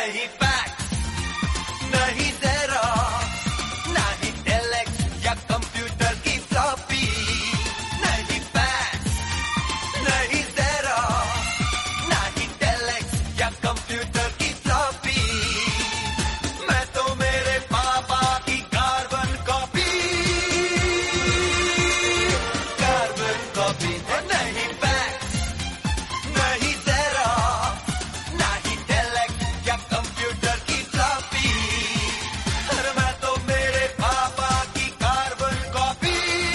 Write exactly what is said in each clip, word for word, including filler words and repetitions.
नहीं फैक्स, नहीं ज़ेरॉक्स, नहीं टेलेक्स या कंप्यूटर की फ्लॉपी। नहीं फैक्स, नहीं ज़ेरॉक्स, नहीं टेलेक्स या कंप्यूटर की फ्लॉपी। मैं तो मेरे पापा की कार्बन कॉपी, कार्बन कॉपी। नहीं फैक्स, नहीं ज़ेरॉक्स, नहीं टेलेक्स या कंप्यूटर की फ्लॉपी। अरे मैं तो मेरे पापा की कार्बन कॉपी,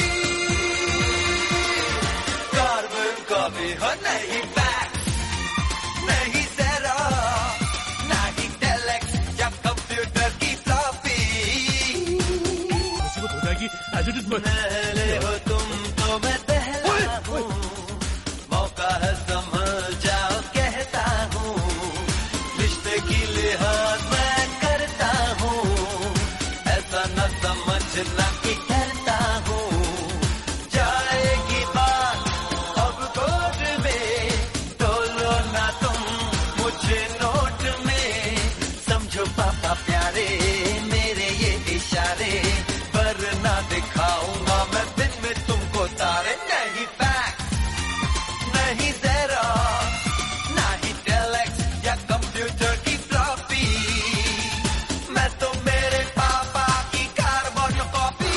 कार्बन कॉपी। हो नहीं फैक्स, नहीं ज़ेरॉक्स, नहीं टेलेक्स या कंप्यूटर की फ्लॉपी। मुसीबत हो जाएगी एज इट इज। पहले हो तुम तो मैं पहला हूँ, मौका है संभल जाओ कहता हूँ। रिश्ते की लिहाज मैं करता हूँ, ऐसा न समझना कि करता हूँ। जाएगी बात अब कोर्ट में, तोलो ना तुम मुझे नोट में। समझो पापा प्यारे मेरे ये इशारे, वरना दिखाऊंगा मैं दिन में तुमको तारे। नहीं फैक्स, नहीं ज़ेरॉक्स, नहीं टेलेक्स या कंप्यूटर की फ्लॉपी। मैं तो मेरे पापा की कार्बन कॉपी,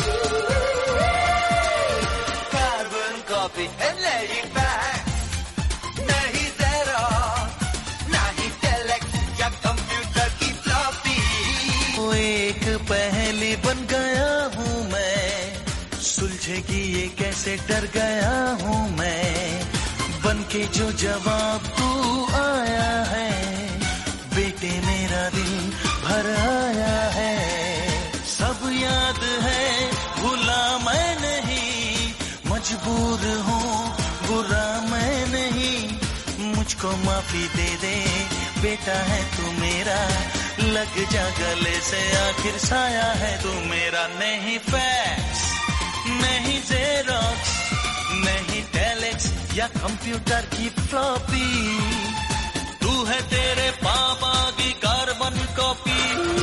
कार्बन कॉपी। नहीं फैक्स, नहीं ज़ेरॉक्स, नहीं टेलेक्स या कंप्यूटर की फ्लॉपी। वो एक पहेली बन गया हूँ मैं, सुलझेगी ये कैसे डर गया हूँ मैं। बन के जो जवाब तू आया है, बेटे मेरा दिल भर आया है। सब याद है भूला मैं नहीं, मजबूर हूँ बुरा मैं नहीं। मुझको माफी दे दे बेटा है तू मेरा, लग जा गले से आखिर साया है तू मेरा। नहीं फैक्स, नहीं ज़ेरॉक्स, नहीं टेलेक्स या कंप्यूटर की फ्लॉपी। तू है तेरे पापा की कार्बन कॉपी,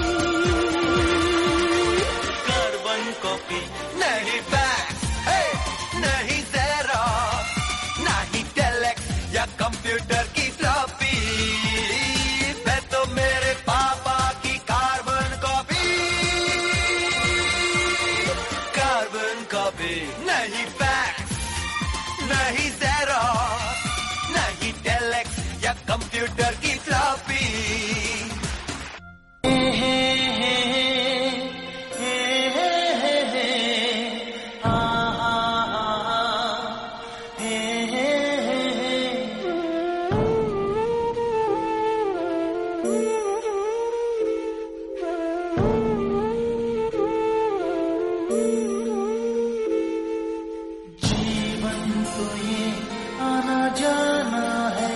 कार्बन कॉपी। नहीं फैक्स, हे, नहीं ज़ेरॉक्स, नहीं टेलेक्स या कंप्यूटर की फ्लॉपी। मैं तो मेरे पापा की कार्बन कॉपी, कार्बन कॉपी। नहीं फैक्स, नहीं ज़ेरॉक्स, नहीं टेलेक्स या कंप्यूटर की फ्लॉपी। जीवन तो ये आना जाना है,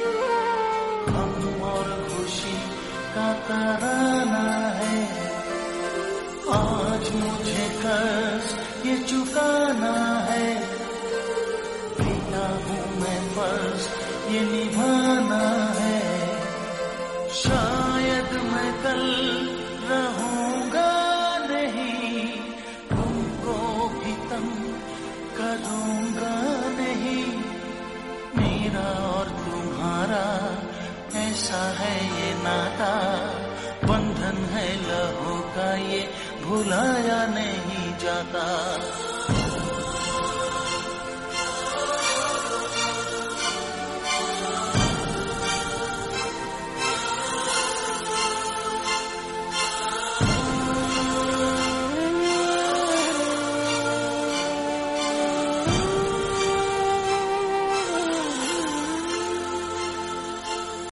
गम और खुशी का तराना है। आज मुझे कर्ज ये चुकाना है, बेटा हूँ मैं फर्ज ये निभाना है। शायद मैं कल रहूंगा नहीं, तुमको भी तंग करूंगा नहीं। मेरा और तुम्हारा ऐसा है ये नाता, बंधन है लहू का ये भुलाया नहीं जाता।